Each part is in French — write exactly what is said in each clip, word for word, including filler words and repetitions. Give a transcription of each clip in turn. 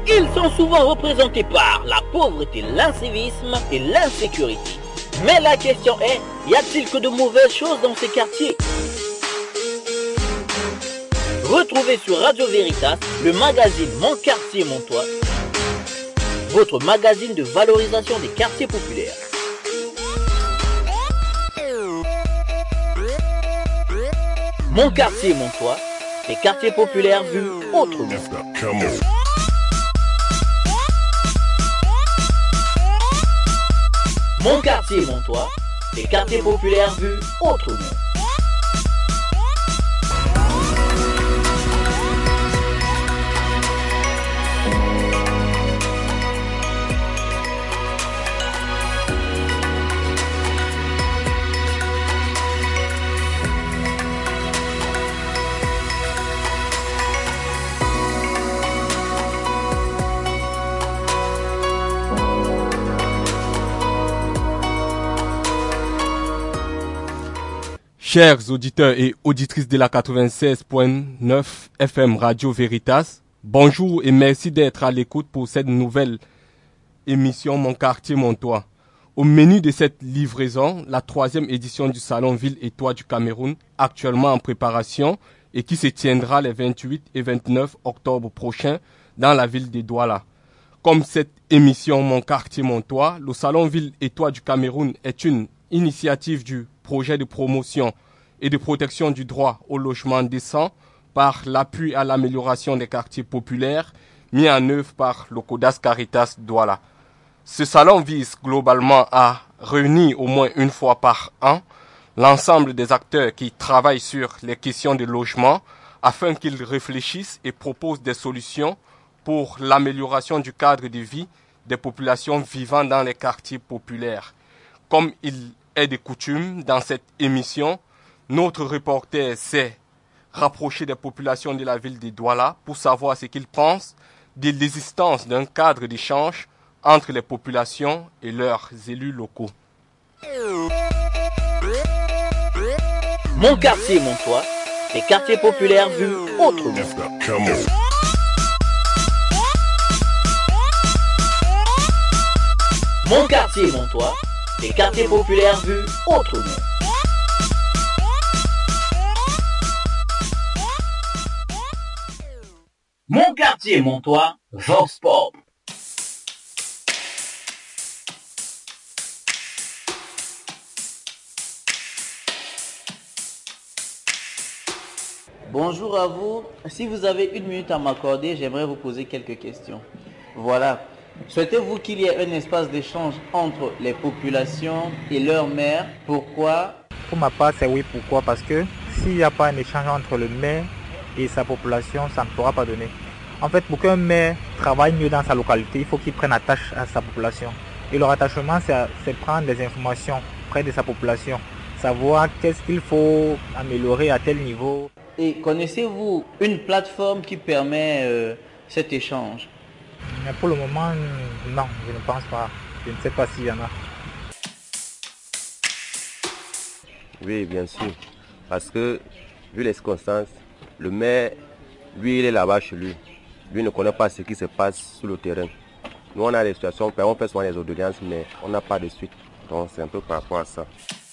Ils sont souvent représentés par la pauvreté, l'incivisme et l'insécurité. Mais la question est, y a-t-il que de mauvaises choses dans ces quartiers? Retrouvez sur Radio Veritas le magazine Mon Quartier, Mon Toit, votre magazine de valorisation des quartiers populaires. Mon Quartier, Mon Toit, les quartiers populaires vus autrement. Mon Quartier, Mon Toit, les quartiers populaires vus autrement. Chers auditeurs et auditrices de la quatre-vingt-seize point neuf F M Radio Veritas, bonjour et merci d'être à l'écoute pour cette nouvelle émission Mon Quartier, Mon Toit. Au menu de cette livraison, la troisième édition du Salon Ville et Toit du Cameroun, actuellement en préparation et qui se tiendra les vingt-huit et vingt-neuf octobre prochains dans la ville de Douala. Comme cette émission Mon Quartier, Mon Toit, le Salon Ville et Toit du Cameroun est une initiative du projet de promotion et de protection du droit au logement décent par l'appui à l'amélioration des quartiers populaires mis en œuvre par le CODAS Caritas Douala. Ce salon vise globalement à réunir au moins une fois par an l'ensemble des acteurs qui travaillent sur les questions de logement afin qu'ils réfléchissent et proposent des solutions pour l'amélioration du cadre de vie des populations vivant dans les quartiers populaires. Comme il est de coutume dans cette émission, notre reporter s'est rapproché des populations de la ville de Douala pour savoir ce qu'ils pensent de l'existence d'un cadre d'échange entre les populations et leurs élus locaux. Mon Quartier, Mon Toit, les quartiers populaires vus autrement. Mon Quartier, Mon Toit, les quartiers populaires vus autrement. Mon Quartier, Mon Toit, Vox Pop. Bonjour à vous. Si vous avez une minute à m'accorder, j'aimerais vous poser quelques questions. Voilà. Souhaitez-vous qu'il y ait un espace d'échange entre les populations et leurs maires? Pourquoi? Pour ma part, c'est oui. Pourquoi? Parce que s'il n'y a pas un échange entre le maire et sa population, ça ne pourra pas donner. En fait, pour qu'un maire travaille mieux dans sa localité, il faut qu'il prenne attache à sa population. Et le rattachement, c'est, c'est prendre des informations près de sa population, savoir qu'est-ce qu'il faut améliorer à tel niveau. Et connaissez-vous une plateforme qui permet euh, cet échange? Mais pour le moment, non, je ne pense pas. Je ne sais pas s'il y en a. Oui, bien sûr. Parce que, vu les circonstances, le maire, lui, il est là-bas chez lui. Lui ne connaît pas ce qui se passe sur le terrain. Nous, on a des situations, on fait souvent des audiences, mais on n'a pas de suite. Donc, c'est un peu par rapport à ça.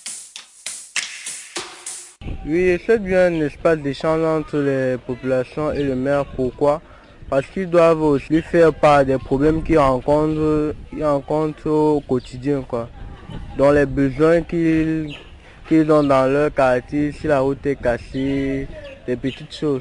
Oui, c'est bien un espace d'échange entre les populations et le maire. Pourquoi? Parce qu'ils doivent aussi faire part des problèmes qu'ils rencontrent, qu'ils rencontrent au quotidien, quoi. Dans les besoins qu'ils, qu'ils ont dans leur quartier, si la route est cassée, des petites choses.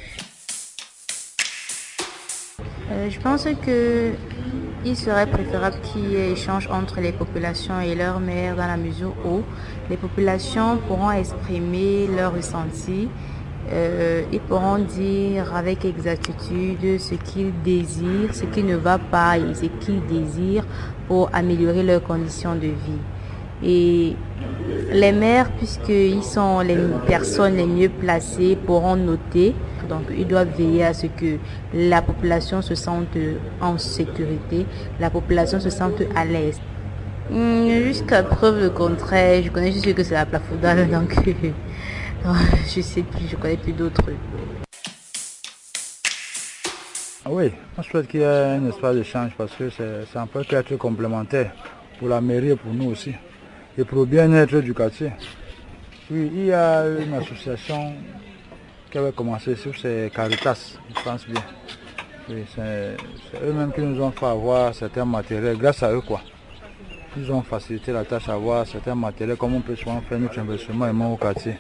Euh, je pense qu'il serait préférable qu'il y ait échange entre les populations et leurs maires dans la mesure où les populations pourront exprimer leurs ressentis. Euh, ils pourront dire avec exactitude ce qu'ils désirent, ce qui ne va pas et ce qu'ils désirent pour améliorer leurs conditions de vie. Et les maires, puisqu'ils sont les personnes les mieux placées, pourront noter. Donc, ils doivent veiller à ce que la population se sente en sécurité, la population se sente à l'aise. Hum, jusqu'à preuve le contraire, je connais juste que c'est la plafoudale, donc je sais plus, je connais plus d'autres. Oui, on souhaite qu'il y ait un espace d'échange parce que c'est un peu être complémentaire pour la mairie et pour nous aussi. Et pour le bien-être du quartier. Oui, il y a une association qui avait commencé sur ces Caritas, je pense bien. Oui, c'est eux-mêmes qui nous ont fait avoir certains matériels, grâce à eux quoi. Ils ont facilité la tâche à avoir certains matériels comme on peut souvent faire notre investissement et moi au quartier.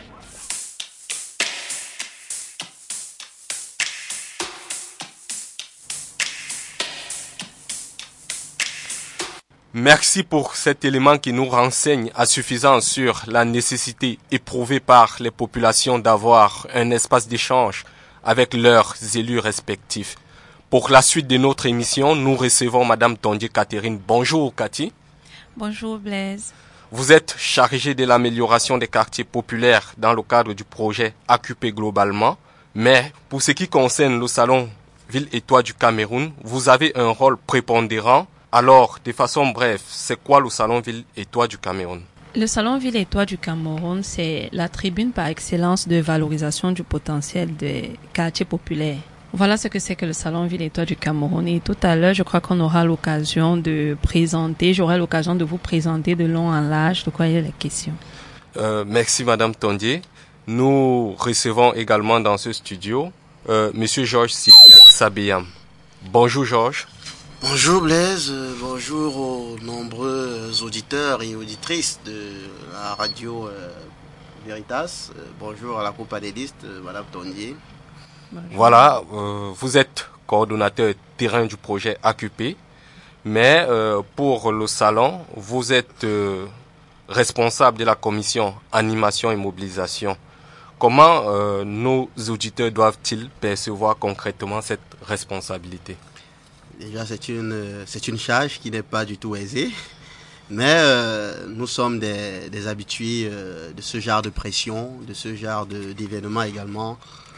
Merci pour cet élément qui nous renseigne à suffisance sur la nécessité éprouvée par les populations d'avoir un espace d'échange avec leurs élus respectifs. Pour la suite de notre émission, nous recevons Madame Tondier Catherine. Bonjour Cathy. Bonjour Blaise. Vous êtes chargée de l'amélioration des quartiers populaires dans le cadre du projet Occupé globalement. Mais pour ce qui concerne le salon Ville et Toit du Cameroun, vous avez un rôle prépondérant. Alors, de façon brève, c'est quoi le Salon Ville et Toit du Cameroun? Le Salon Ville et Toit du Cameroun, c'est la tribune par excellence de valorisation du potentiel des quartiers populaires. Voilà ce que c'est que le Salon Ville et Toit du Cameroun. Et tout à l'heure, je crois qu'on aura l'occasion de présenter, j'aurai l'occasion de vous présenter de long en large de quoi il y a les questions. Euh, merci Madame Tondier. Nous recevons également dans ce studio euh, Monsieur Georges Sabeyam. Bonjour Georges. Bonjour Blaise, euh, bonjour aux nombreux auditeurs et auditrices de la radio euh, Veritas. Euh, bonjour à la copanédiste, euh, Madame Tondier. Bonjour. Voilà, euh, vous êtes coordonnateur terrain du projet Occupé, mais euh, pour le salon, vous êtes euh, responsable de la commission animation et mobilisation. Comment euh, nos auditeurs doivent-ils percevoir concrètement cette responsabilité? Déjà, c'est une, c'est une charge qui n'est pas du tout aisée, mais euh, nous sommes des, des habitués euh, de ce genre de pression, de ce genre de, d'événements également.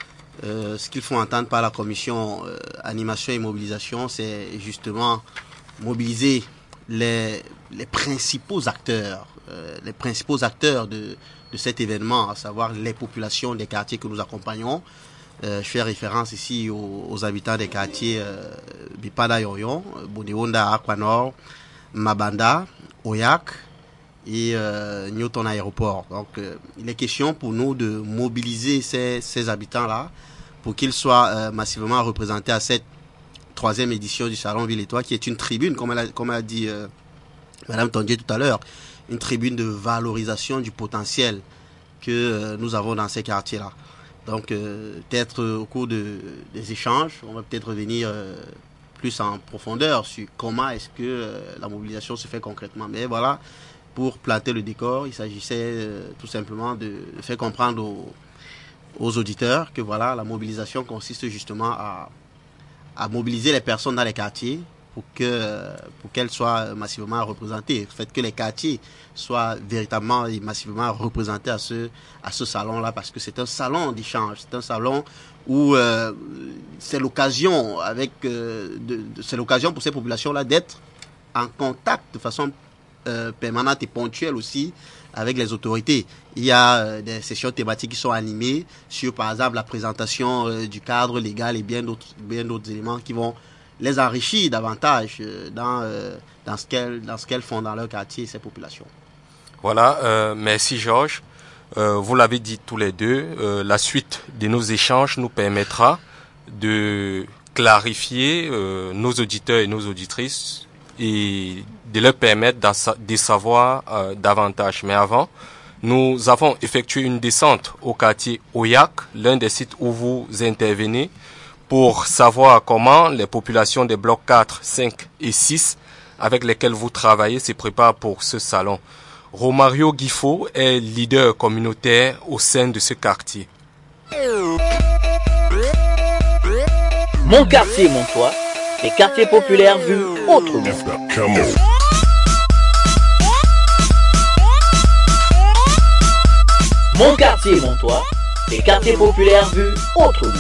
Euh, ce qu'il faut entendre par la commission euh, animation et mobilisation, c'est justement mobiliser les, les principaux acteurs, euh, les principaux acteurs de, de cet événement, à savoir les populations des quartiers que nous accompagnons. Euh, je fais référence ici aux, aux habitants des quartiers euh, Bipada Yoyon, Bodeonda, Aquanor, Mabanda, Oyak et euh, Newton Aéroport. Donc euh, il est question pour nous de mobiliser ces, ces habitants-là pour qu'ils soient euh, massivement représentés à cette troisième édition du Salon Ville et Toit, qui est une tribune, comme elle a, comme elle a dit euh, Madame Tondier tout à l'heure, une tribune de valorisation du potentiel que euh, nous avons dans ces quartiers-là. Donc, euh, peut-être euh, au cours de, des échanges, on va peut-être revenir euh, plus en profondeur sur comment est-ce que euh, la mobilisation se fait concrètement. Mais voilà, pour planter le décor, il s'agissait euh, tout simplement de faire comprendre aux, aux auditeurs que voilà, la mobilisation consiste justement à, à mobiliser les personnes dans les quartiers pour que pour qu'elles soient massivement représentées. Le fait que les quartiers soient véritablement et massivement représentés à ce à ce salon-là, parce que c'est un salon d'échange, c'est un salon où euh, c'est l'occasion avec euh, de, de, c'est l'occasion pour ces populations-là d'être en contact de façon euh, permanente et ponctuelle aussi avec les autorités. Il y a euh, des sessions thématiques qui sont animées sur, par exemple, la présentation euh, du cadre légal et bien d'autres bien d'autres éléments qui vont les enrichir davantage dans, euh, dans ce qu'elles dans ce qu'elles font dans leur quartier, ces populations. Voilà, euh, merci Georges. Euh, vous l'avez dit tous les deux, euh, la suite de nos échanges nous permettra de clarifier euh, nos auditeurs et nos auditrices et de leur permettre de savoir euh, davantage. Mais avant, nous avons effectué une descente au quartier Oyak, l'un des sites où vous intervenez, pour savoir comment les populations des blocs quatre, cinq et six avec lesquels vous travaillez se préparent pour ce salon. Romario Guifo est leader communautaire au sein de ce quartier. Mon quartier, mon toit, les quartiers populaires vus autrement. Mon quartier, mon toit, les quartiers populaires vus autrement.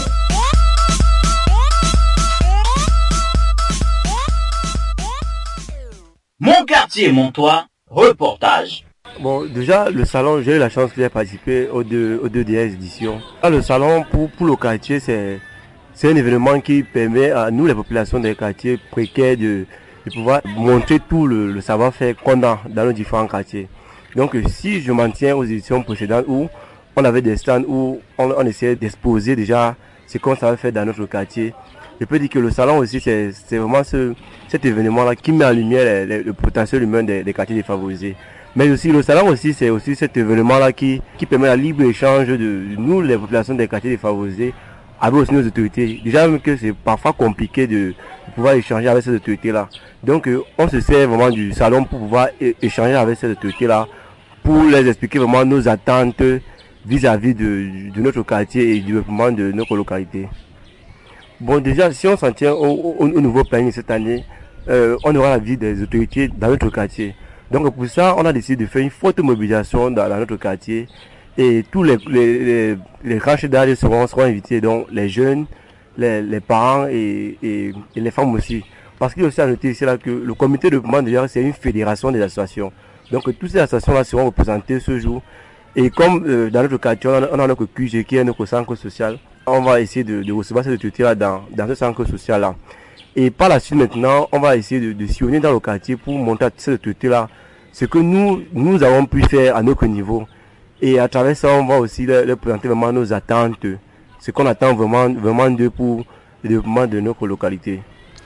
Mon quartier, mon toit, reportage. Bon, déjà, le salon, j'ai eu la chance de participer aux deux, aux deux dernières éditions. Là, le salon, pour, pour le quartier, c'est, c'est un événement qui permet à nous, les populations des quartiers précaires, de, de pouvoir montrer tout le, le savoir-faire qu'on a dans nos différents quartiers. Donc si je m'en tiens aux éditions précédentes où on avait des stands où on, on essayait d'exposer déjà ce qu'on savait faire dans notre quartier, je peux dire que le salon aussi, c'est, c'est vraiment ce, cet événement-là qui met en lumière les, les, le potentiel humain des, des quartiers défavorisés. Mais aussi, le salon aussi, c'est aussi cet événement-là qui, qui permet la libre échange de, de nous, les populations des quartiers défavorisés, avec aussi nos autorités. Déjà même que c'est parfois compliqué de, de pouvoir échanger avec ces autorités-là. Donc, euh, on se sert vraiment du salon pour pouvoir é- échanger avec ces autorités-là, pour les expliquer vraiment nos attentes vis-à-vis de, de notre quartier et du développement de notre localité. Bon, déjà, si on s'en tient au, au, au nouveau planning cette année, euh, on aura la visite des autorités dans notre quartier. Donc, pour ça, on a décidé de faire une forte mobilisation dans, dans notre quartier. Et tous les, les, les, les tranches d'âge seront, seront invités, donc les jeunes, les, les parents et, et, et les femmes aussi. Parce qu'il y a aussi à noter ici là que le comité de développement, déjà, c'est une fédération des associations. Donc, toutes ces associations-là seront représentées ce jour. Et comme euh, dans notre quartier, on a, on a notre Q G qui est notre centre social, on va essayer de, de recevoir cette autorité-là dans, dans ce centre social-là. Et par la suite, maintenant, on va essayer de, de sillonner dans le quartier pour montrer à cette autorité-là ce que nous, nous avons pu faire à notre niveau. Et à travers ça, on va aussi leur, leur présenter vraiment nos attentes, ce qu'on attend vraiment, vraiment d'eux pour le développement de notre localité.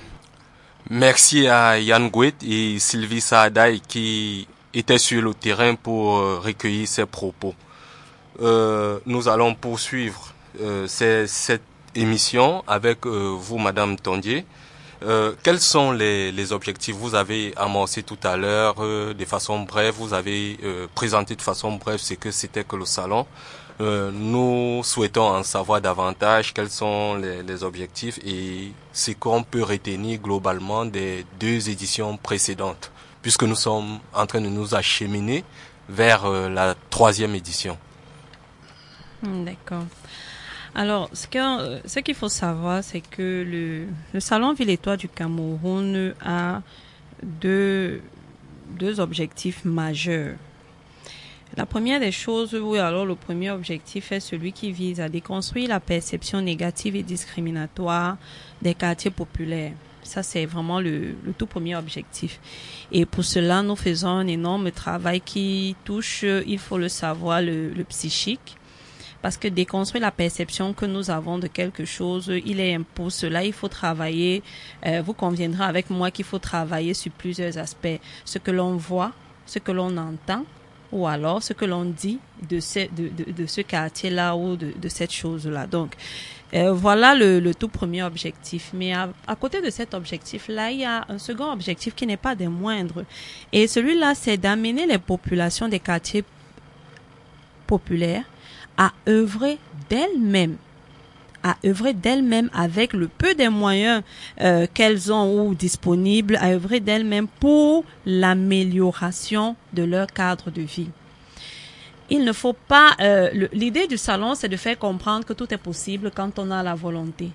Merci à Yann Gouet et Sylvie Saadaï qui étaient sur le terrain pour euh, recueillir ces propos. Euh, nous allons poursuivre euh, ces, cette émission avec euh, vous, Madame Tondier. Euh, quels sont les, les objectifs? Vous avez amorcé tout à l'heure euh, de façon brève, vous avez euh, présenté de façon brève ce que c'était que le salon. Euh, nous souhaitons en savoir davantage quels sont les, les objectifs et ce qu'on peut retenir globalement des deux éditions précédentes, puisque nous sommes en train de nous acheminer vers euh, la troisième édition. D'accord. Alors, ce, que, ce qu'il faut savoir, c'est que le, le Salon Ville-Étoile du Cameroun a deux, deux objectifs majeurs. La première des choses, oui, alors le premier objectif est celui qui vise à déconstruire la perception négative et discriminatoire des quartiers populaires. Ça, c'est vraiment le, le tout premier objectif. Et pour cela, nous faisons un énorme travail qui touche, il faut le savoir, le, le psychique. Parce que déconstruire la perception que nous avons de quelque chose, il est pour cela, il faut travailler, euh, vous conviendrez avec moi qu'il faut travailler sur plusieurs aspects. Ce que l'on voit, ce que l'on entend, ou alors ce que l'on dit de ce, de, de, de ce quartier-là ou de, de cette chose-là. Donc, euh, voilà le, le tout premier objectif. Mais à, à côté de cet objectif-là, il y a un second objectif qui n'est pas des moindres. Et celui-là, c'est d'amener les populations des quartiers populaires à œuvrer d'elles-mêmes, à œuvrer d'elles-mêmes avec le peu des moyens euh, qu'elles ont ou disponibles, à œuvrer d'elles-mêmes pour l'amélioration de leur cadre de vie. Il ne faut pas... Euh, le, l'idée du salon, c'est de faire comprendre que tout est possible quand on a la volonté.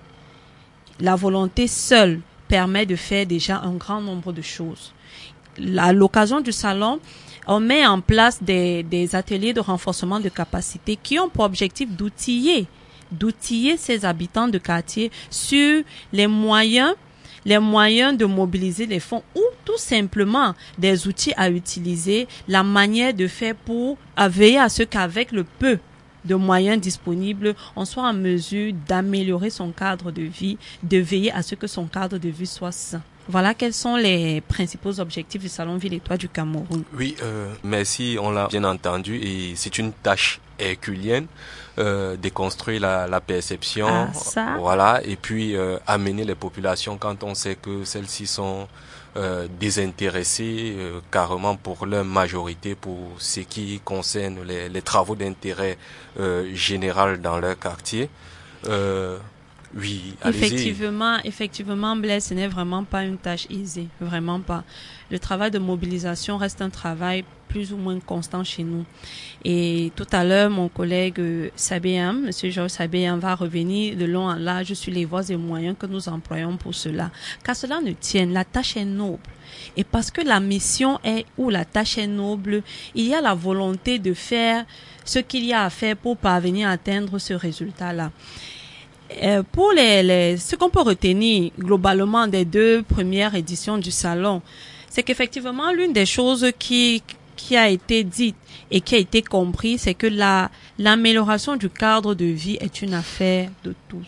La volonté seule permet de faire déjà un grand nombre de choses. À l'occasion du salon, on met en place des, des ateliers de renforcement de capacité qui ont pour objectif d'outiller, d'outiller ces habitants de quartier sur les moyens, les moyens de mobiliser les fonds ou tout simplement des outils à utiliser, la manière de faire pour veiller à ce qu'avec le peu de moyens disponibles, on soit en mesure d'améliorer son cadre de vie, de veiller à ce que son cadre de vie soit sain. Voilà quels sont les principaux objectifs du Salon Ville-Étoile du Cameroun. Oui, euh, merci, on l'a bien entendu et c'est une tâche herculienne euh, de construire la, la perception, ah, ça. Voilà, et puis euh, amener les populations quand on sait que celles-ci sont euh, désintéressées euh, carrément pour leur majorité pour ce qui concerne les, les travaux d'intérêt euh, général dans leur quartier. Euh, Oui, allez-y. Effectivement, effectivement, Blaise, ce n'est vraiment pas une tâche aisée, vraiment pas. Le travail de mobilisation reste un travail plus ou moins constant chez nous. Et tout à l'heure, mon collègue euh, Sabéam, Monsieur Georges Sabéam, va revenir de long en large sur les voies et moyens que nous employons pour cela. Qu'à cela ne tienne, la tâche est noble. Et parce que la mission est ou la tâche est noble, il y a la volonté de faire ce qu'il y a à faire pour parvenir à atteindre ce résultat-là. Euh, pour les, les, ce qu'on peut retenir globalement des deux premières éditions du salon, c'est qu'effectivement, l'une des choses qui, qui a été dite et qui a été comprise, c'est que la, l'amélioration du cadre de vie est une affaire de tous.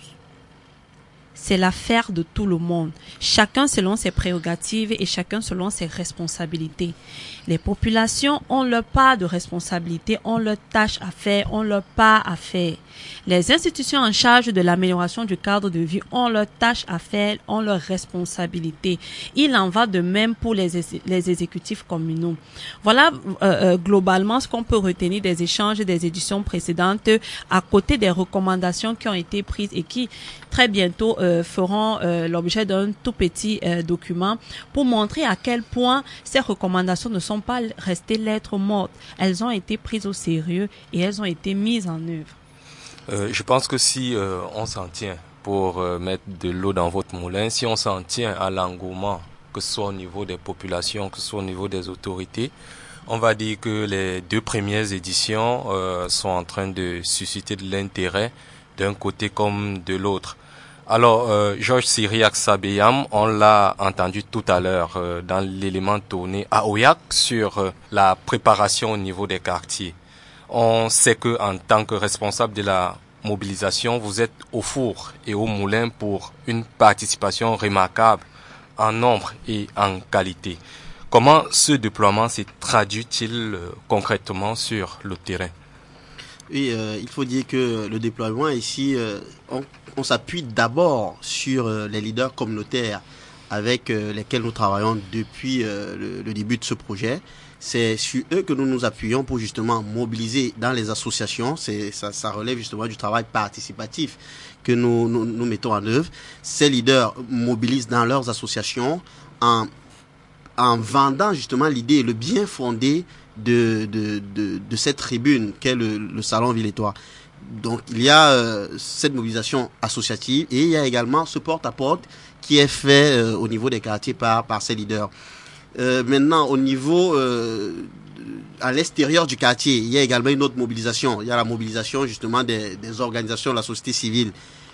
C'est l'affaire de tout le monde. Chacun selon ses prérogatives et chacun selon ses responsabilités. Les populations ont leur part de responsabilité, ont leur tâche à faire, ont leur part à faire. Les institutions en charge de l'amélioration du cadre de vie ont leur tâche à faire, ont leur responsabilité. Il en va de même pour les, les exécutifs communaux. Voilà euh, euh, globalement ce qu'on peut retenir des échanges des éditions précédentes, à côté des recommandations qui ont été prises et qui très bientôt euh, feront euh, l'objet d'un tout petit euh, document pour montrer à quel point ces recommandations ne sont pas restées lettres mortes. Elles ont été prises au sérieux et elles ont été mises en œuvre. Euh, je pense que si euh, on s'en tient, pour euh, mettre de l'eau dans votre moulin, si on s'en tient à l'engouement, que ce soit au niveau des populations, que ce soit au niveau des autorités, on va dire que les deux premières éditions euh, sont en train de susciter de l'intérêt d'un côté comme de l'autre. Alors, euh, Georges Syriac Sabeyam, on l'a entendu tout à l'heure euh, dans l'élément tourné à Oyak sur euh, la préparation au niveau des quartiers. On sait que en tant que responsable de la mobilisation, vous êtes au four et au moulin pour une participation remarquable en nombre et en qualité. Comment ce déploiement s'est traduit-il euh, concrètement sur le terrain? Oui, euh, il faut dire que le déploiement ici, euh, on, on s'appuie d'abord sur euh, les leaders communautaires avec euh, lesquels nous travaillons depuis euh, le, le début de ce projet. C'est sur eux que nous nous appuyons pour justement mobiliser dans les associations. C'est, ça, ça relève justement du travail participatif que nous, nous, nous mettons en œuvre. Ces leaders mobilisent dans leurs associations en, en vendant justement l'idée et le bien fondé de, de, de, de cette tribune qu'est le, le Salon Villétois. Donc il y a euh, cette mobilisation associative et il y a également ce porte-à-porte qui est fait euh, au niveau des quartiers par, par ces leaders. Euh, maintenant, au niveau, euh, à l'extérieur du quartier, il y a également une autre mobilisation. Il y a la mobilisation justement des, des organisations de la société civile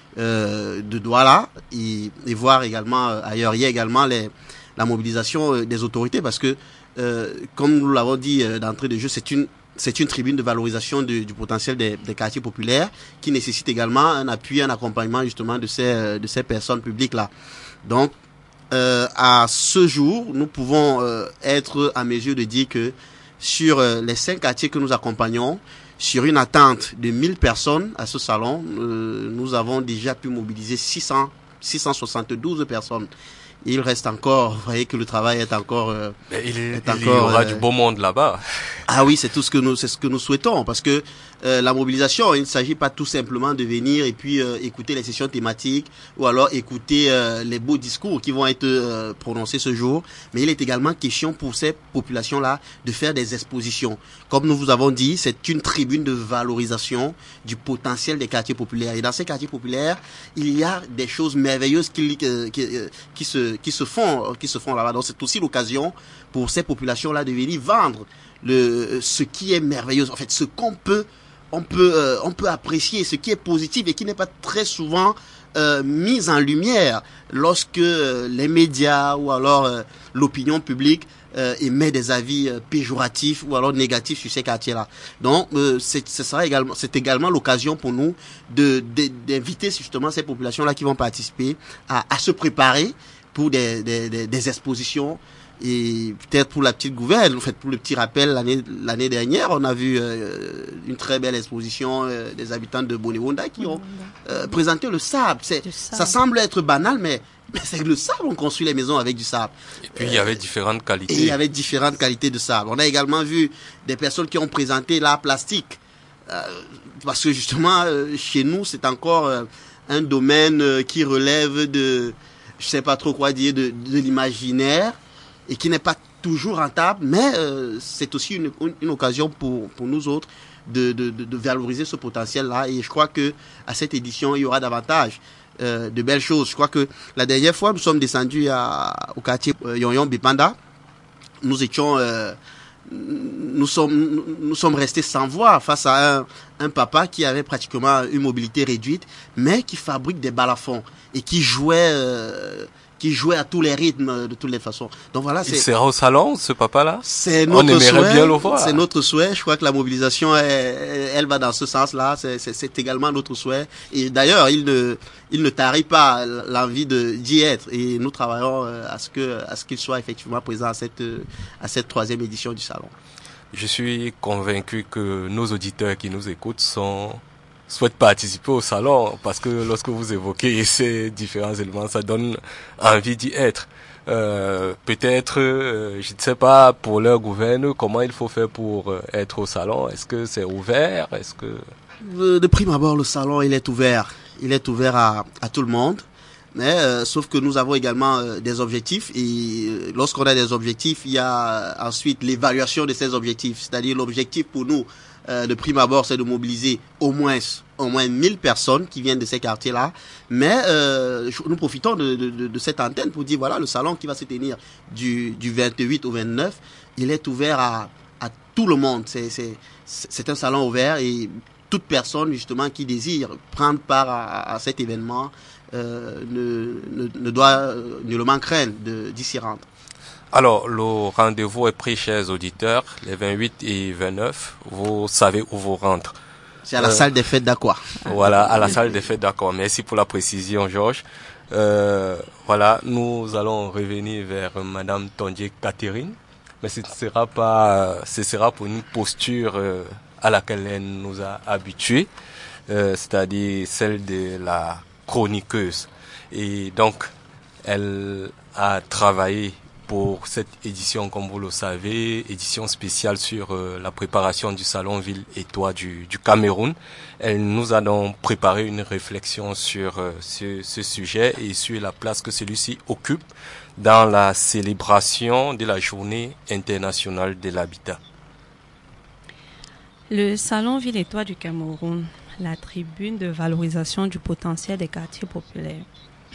euh, de Douala et, et voir également euh, ailleurs. Il y a également les, la mobilisation euh, des autorités parce que, euh, comme nous l'avons dit euh, d'entrée de jeu, c'est une c'est une tribune de valorisation du, du potentiel des, des quartiers populaires qui nécessite également un appui, un accompagnement justement de ces de ces personnes publiques là. Donc Euh, à ce jour, nous pouvons euh, être à mesure de dire que sur euh, les cinq quartiers que nous accompagnons, sur une attente de mille personnes à ce salon, euh, nous avons déjà pu mobiliser six cents, six cent soixante-douze personnes. Il reste encore, vous voyez que le travail est encore... Euh, Mais il, est il encore, y aura euh, du beau monde là-bas. Ah oui, c'est tout ce que nous, c'est ce que nous souhaitons, parce que euh, la mobilisation, il ne s'agit pas tout simplement de venir et puis euh, écouter les sessions thématiques ou alors écouter euh, les beaux discours qui vont être euh, prononcés ce jour, mais il est également question pour ces populations-là de faire des expositions. Comme nous vous avons dit, c'est une tribune de valorisation du potentiel des quartiers populaires. Et dans ces quartiers populaires, il y a des choses merveilleuses qui, euh, qui, euh, qui se qui se font qui se font là-bas. Donc c'est aussi l'occasion pour ces populations-là de venir vendre le ce qui est merveilleux, en fait, ce qu'on peut on peut euh, on peut apprécier, ce qui est positif et qui n'est pas très souvent euh, mis en lumière lorsque euh, les médias ou alors euh, l'opinion publique euh, émet des avis euh, péjoratifs ou alors négatifs sur ces quartiers-là. Donc euh, c'est ce sera également c'est également l'occasion pour nous de, de d'inviter justement ces populations-là qui vont participer à, à se préparer pour des, des, des, des expositions. Et peut-être pour la petite gouverne, en fait, pour le petit rappel, l'année l'année dernière, on a vu euh, une très belle exposition euh, des habitants de Bonewonda qui ont euh, présenté le sable. C'est, ça semble être banal, mais, mais c'est le sable, on construit les maisons avec du sable. Et puis euh, il y avait différentes qualités. Et il y avait différentes qualités de sable. On a également vu des personnes qui ont présenté l'art plastique. Euh, parce que justement, euh, chez nous, c'est encore euh, un domaine euh, qui relève de, je sais pas trop quoi dire, de, de l'imaginaire. Et qui n'est pas toujours rentable, mais euh, c'est aussi une, une, une occasion pour, pour nous autres de, de, de, de valoriser ce potentiel-là. Et je crois que à cette édition, il y aura davantage euh, de belles choses. Je crois que la dernière fois, nous sommes descendus à, au quartier euh, Yon Yon Bipanda. Nous étions euh, nous sommes, nous sommes restés sans voix face à un, un papa qui avait pratiquement une mobilité réduite, mais qui fabrique des balafons et qui jouait, euh, qui jouait à tous les rythmes de toutes les façons. Donc voilà, c'est. Il sera au salon, ce papa-là? C'est notre On aimerait souhait. bien le voir. C'est notre souhait. Je crois que la mobilisation, elle, elle va dans ce sens-là. C'est, c'est, c'est également notre souhait. Et d'ailleurs, il ne, il ne tarit pas l'envie de, d'y être. Et nous travaillons à ce que, à ce qu'il soit effectivement présent à cette, à cette troisième édition du salon. Je suis convaincu que nos auditeurs qui nous écoutent sont, souhaitent participer au salon parce que lorsque vous évoquez ces différents éléments, ça donne envie d'y être. Euh, peut-être, euh, je ne sais pas, pour leur gouverne, comment il faut faire pour euh, être au salon. Est-ce que c'est ouvert? Est-ce que... De, de prime abord, le salon, il est ouvert. Il est ouvert à, à tout le monde. Mais euh, sauf que nous avons également euh, des objectifs et euh, lorsqu'on a des objectifs, il y a ensuite l'évaluation de ces objectifs. C'est-à-dire l'objectif pour nous, euh, de prime abord, c'est de mobiliser au moins au moins mille personnes qui viennent de ces quartiers-là. Mais euh, nous profitons de, de, de, de cette antenne pour dire voilà, le salon qui va se tenir du, du vingt-huit au vingt-neuf, il est ouvert à, à tout le monde. C'est, c'est, c'est un salon ouvert et toute personne justement qui désire prendre part à, à cet événement Euh, ne, ne, ne doit nullement craindre de, d'y s'y rendre. Alors, le rendez-vous est pris, chers auditeurs, les vingt-huit et vingt-neuf. Vous savez où vous rendre. C'est à la euh, salle des fêtes d'Aqua. Voilà, à la salle des fêtes d'Aqua. Merci pour la précision, Georges. Euh, voilà, nous allons revenir vers Madame Tondier Catherine, mais ce ne sera pas, ce sera pour une posture euh, à laquelle elle nous a habitués, euh, c'est-à-dire celle de la chroniqueuse. Et donc, elle a travaillé pour cette édition, comme vous le savez, édition spéciale sur euh, la préparation du Salon Ville et Toit du, du Cameroun. Elle nous a donc préparé une réflexion sur euh, ce, ce sujet et sur la place que celui-ci occupe dans la célébration de la Journée internationale de l'habitat. Le Salon Ville et Toit du Cameroun, la tribune de valorisation du potentiel des quartiers populaires.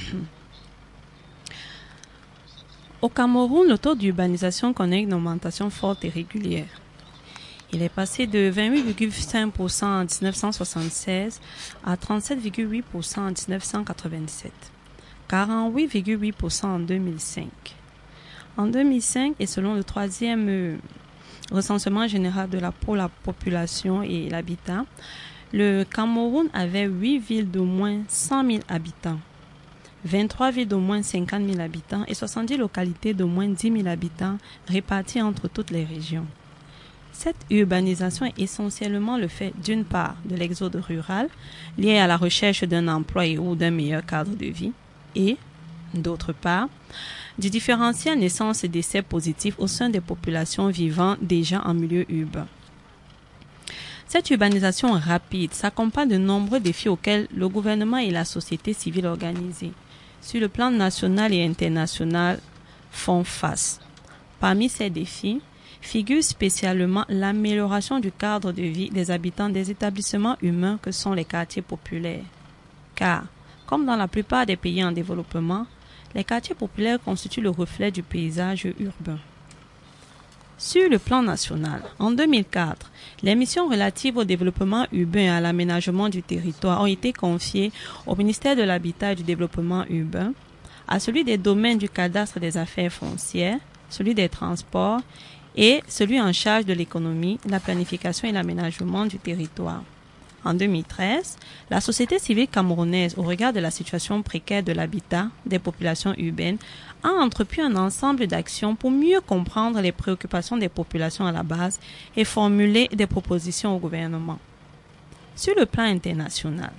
Au Cameroun, le taux d'urbanisation connaît une augmentation forte et régulière. Il est passé de vingt-huit virgule cinq pour cent en dix-neuf cent soixante-seize à trente-sept virgule huit pour cent en dix-neuf cent quatre-vingt-sept, quarante-huit virgule huit pour cent en deux mille cinq. En deux mille cinq, et selon le troisième euh, recensement général de la, pour la population et l'habitat, le Cameroun avait huit villes d'au moins cent mille habitants, vingt-trois villes d'au moins cinquante mille habitants et soixante-dix localités d'au moins dix mille habitants réparties entre toutes les régions. Cette urbanisation est essentiellement le fait, d'une part, de l'exode rural, lié à la recherche d'un emploi et ou d'un meilleur cadre de vie, et, d'autre part, du différentiel naissance et décès positifs au sein des populations vivant déjà en milieu urbain. Cette urbanisation rapide s'accompagne de nombreux défis auxquels le gouvernement et la société civile organisée, sur le plan national et international, font face. Parmi ces défis, figure spécialement l'amélioration du cadre de vie des habitants des établissements humains que sont les quartiers populaires. Car, comme dans la plupart des pays en développement, les quartiers populaires constituent le reflet du paysage urbain. Sur le plan national, en deux mille quatre, les missions relatives au développement urbain et à l'aménagement du territoire ont été confiées au ministère de l'Habitat et du Développement urbain, à celui des domaines du cadastre des affaires foncières, celui des transports et celui en charge de l'économie, la planification et l'aménagement du territoire. En deux mille treize, la société civile camerounaise, au regard de la situation précaire de l'habitat des populations urbaines, a entrepris un ensemble d'actions pour mieux comprendre les préoccupations des populations à la base et formuler des propositions au gouvernement. Sur le plan international,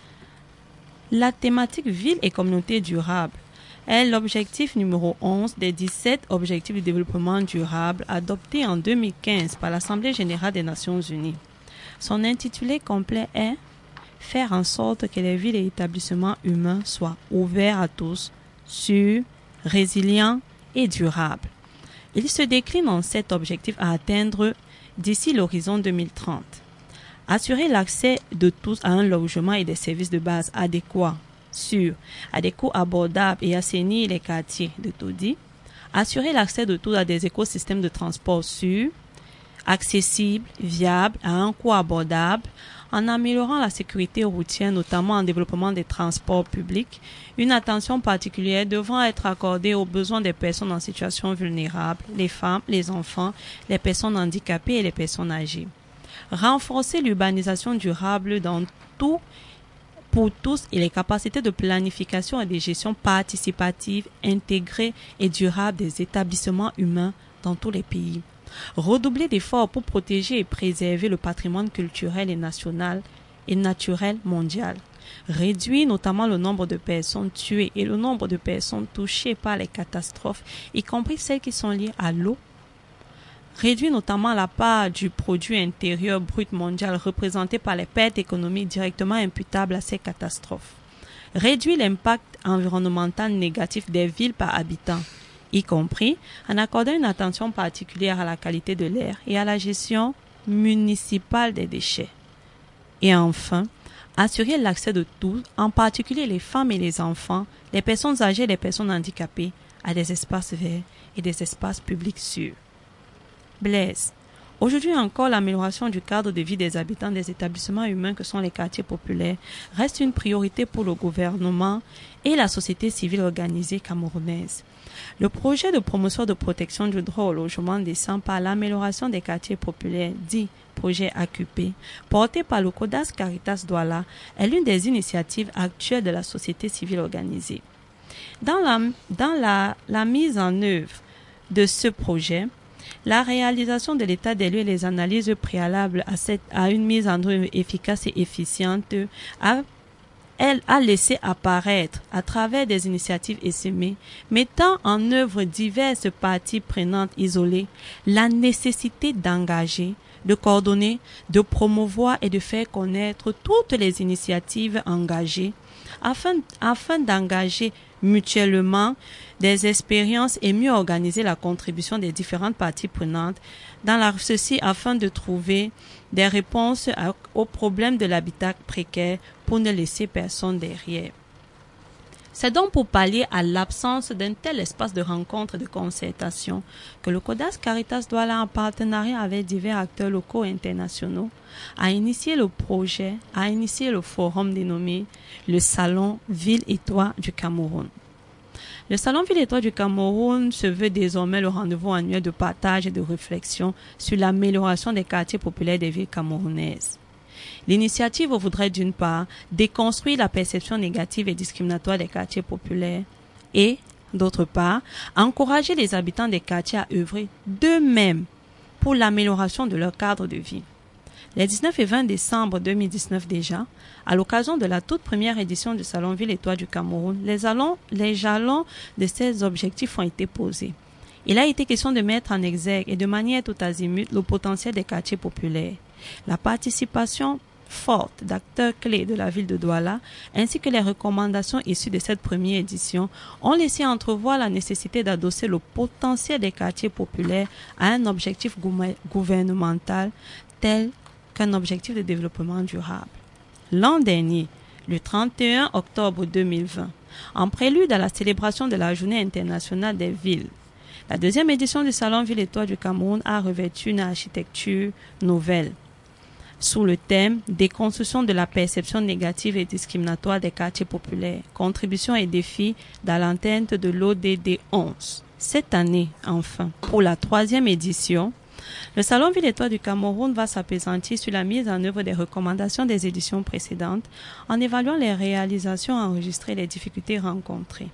la thématique ville et communauté durable est l'objectif numéro onze des dix-sept objectifs du développement durable adoptés en deux mille quinze par l'Assemblée générale des Nations unies. Son intitulé complet est « Faire en sorte que les villes et établissements humains soient ouverts à tous, sûrs, résilients et durables ». Il se décline en sept objectifs à atteindre d'ici l'horizon deux mille trente. Assurer l'accès de tous à un logement et des services de base adéquats, sûrs, à des coûts abordables et assainir les quartiers de taudis. Assurer l'accès de tous à des écosystèmes de transport sûrs, accessibles, viables, à un coût abordable, en améliorant la sécurité routière, notamment en développement des transports publics, une attention particulière devant être accordée aux besoins des personnes en situation vulnérable, les femmes, les enfants, les personnes handicapées et les personnes âgées. Renforcer l'urbanisation durable dans tout pour tous et les capacités de planification et de gestion participative, intégrée et durable des établissements humains dans tous les pays. Redoubler d'efforts pour protéger et préserver le patrimoine culturel et national et naturel mondial. Réduire notamment le nombre de personnes tuées et le nombre de personnes touchées par les catastrophes, y compris celles qui sont liées à l'eau. Réduire notamment la part du produit intérieur brut mondial représenté par les pertes économiques directement imputables à ces catastrophes. Réduire l'impact environnemental négatif des villes par habitant, y compris en accordant une attention particulière à la qualité de l'air et à la gestion municipale des déchets. Et enfin, assurer l'accès de tous, en particulier les femmes et les enfants, les personnes âgées et les personnes handicapées, à des espaces verts et des espaces publics sûrs. Blaise. Aujourd'hui encore, l'amélioration du cadre de vie des habitants des établissements humains que sont les quartiers populaires reste une priorité pour le gouvernement et la société civile organisée camerounaise. Le projet de promotion de protection du droit au logement décent par l'amélioration des quartiers populaires, dit projet A Q P, porté par le CODAS Caritas Douala, est l'une des initiatives actuelles de la société civile organisée. Dans la, dans la, la mise en œuvre de ce projet, la réalisation de l'état des lieux et les analyses préalables à, cette, à une mise en œuvre efficace et efficiente a, elle, a laissé apparaître à travers des initiatives essaimées, mettant en œuvre diverses parties prenantes isolées, la nécessité d'engager, de coordonner, de promouvoir et de faire connaître toutes les initiatives engagées afin, afin d'engager mutuellement des expériences et mieux organiser la contribution des différentes parties prenantes dans la, ceci afin de trouver des réponses à, aux problèmes de l'habitat précaire pour ne laisser personne derrière. C'est donc pour pallier à l'absence d'un tel espace de rencontre et de concertation que le CODAS Caritas Douala, en partenariat avec divers acteurs locaux et internationaux, a initié le projet, a initié le forum dénommé le Salon Ville et Toit du Cameroun. Le Salon Ville et Toit du Cameroun se veut désormais le rendez-vous annuel de partage et de réflexion sur l'amélioration des quartiers populaires des villes camerounaises. L'initiative voudrait d'une part déconstruire la perception négative et discriminatoire des quartiers populaires et, d'autre part, encourager les habitants des quartiers à œuvrer d'eux-mêmes pour l'amélioration de leur cadre de vie. Les dix-neuf et vingt décembre deux mille dix-neuf déjà, à l'occasion de la toute première édition du Salon Ville et Toit du Cameroun, les, jalons, les jalons de ces objectifs ont été posés. Il a été question de mettre en exergue et de manière tout azimut le potentiel des quartiers populaires. La participation forte d'acteurs clés de la ville de Douala, ainsi que les recommandations issues de cette première édition, ont laissé entrevoir la nécessité d'adosser le potentiel des quartiers populaires à un objectif gouvernemental tel qu'un objectif de développement durable. L'an dernier, le trente et un octobre deux mille vingt, en prélude à la célébration de la Journée internationale des villes, la deuxième édition du Salon Ville et Toit du Cameroun a revêtu une architecture nouvelle, sous le thème « Déconstruction de la perception négative et discriminatoire des quartiers populaires, contributions et défis dans l'atteinte de l'O D D onze ». Cette année, enfin, pour la troisième édition, le Salon Ville et Toit du Cameroun va s'appesantir sur la mise en œuvre des recommandations des éditions précédentes en évaluant les réalisations enregistrées et les difficultés rencontrées.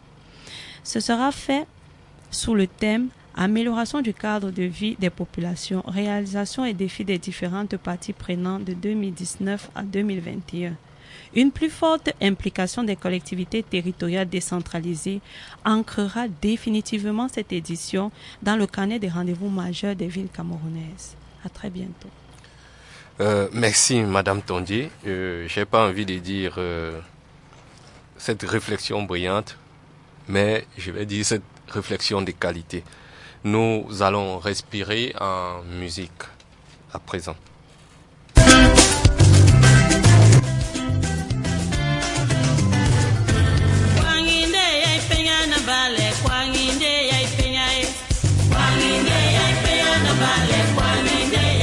Ce sera fait sous le thème « Amélioration du cadre de vie des populations, réalisation et défis des différentes parties prenantes de deux mille dix-neuf à deux mille vingt et un ». Une plus forte implication des collectivités territoriales décentralisées ancrera définitivement cette édition dans le carnet des rendez-vous majeurs des villes camerounaises. À très bientôt. Euh, merci, Madame Tondier. Euh, j'ai pas envie de dire euh, cette réflexion brillante, mais je vais dire cette réflexion de qualité. Nous allons respirer en musique à présent. Bale, kwanginde ya ipenya, kwanginde ya ipenya na bale, kwanginde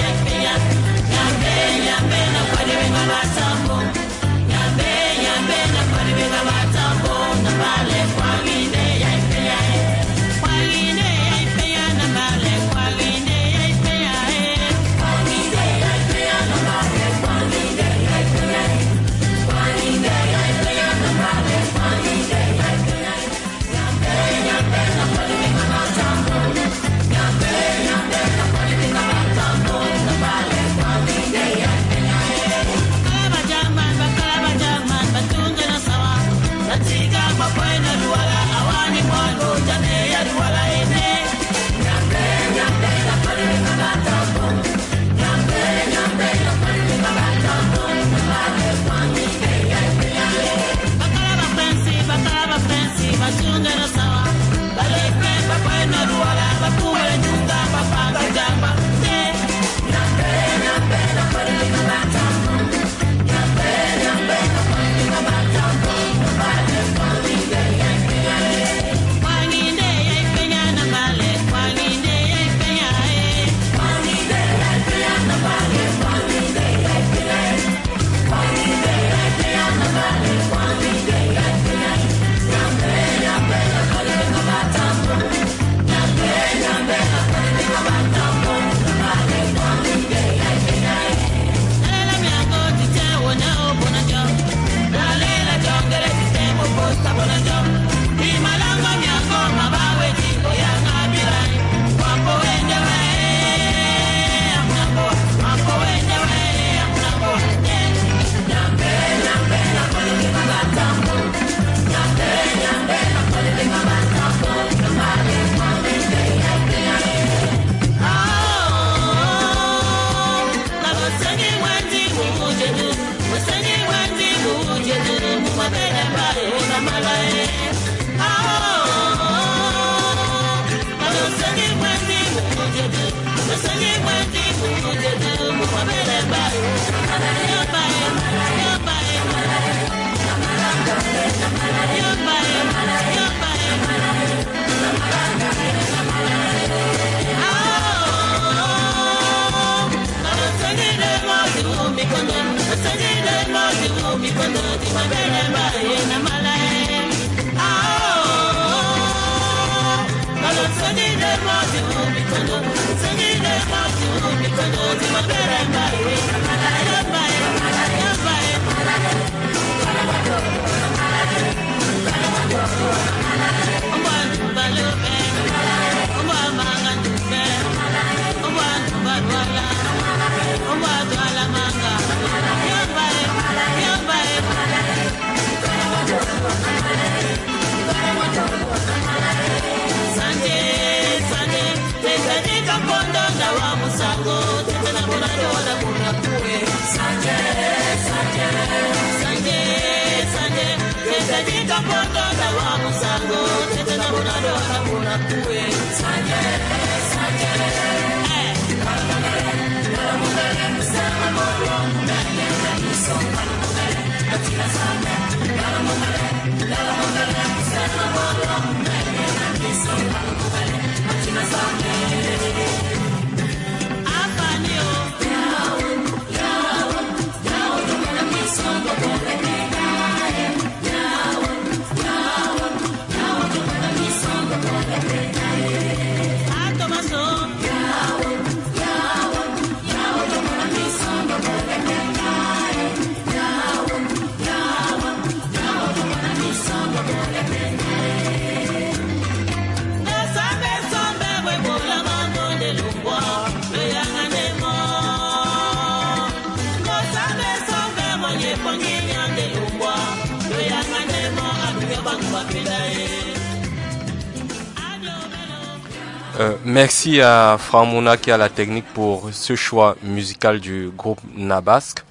Euh, merci à Framouna qui a la technique pour ce choix musical du groupe Nabasque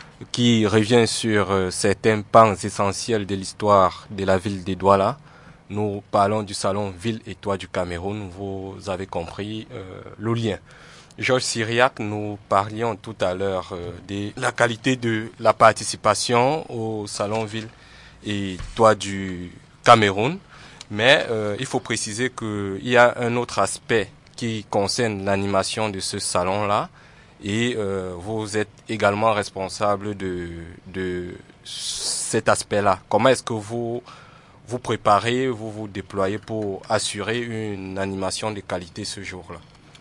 qui revient sur euh, certains pans essentiels de l'histoire de la ville de Douala. Nous parlons du salon Ville et Toit du Cameroun, vous avez compris euh, le lien. Georges Syriac, nous parlions tout à l'heure euh, de la qualité de la participation au salon Ville et Toit du Cameroun. Mais euh, il faut préciser qu'il y a un autre aspect qui concerne l'animation de ce salon-là et euh, vous êtes également responsable de, de cet aspect-là. Comment est-ce que vous vous préparez, vous vous déployez pour assurer une animation de qualité ce jour-là?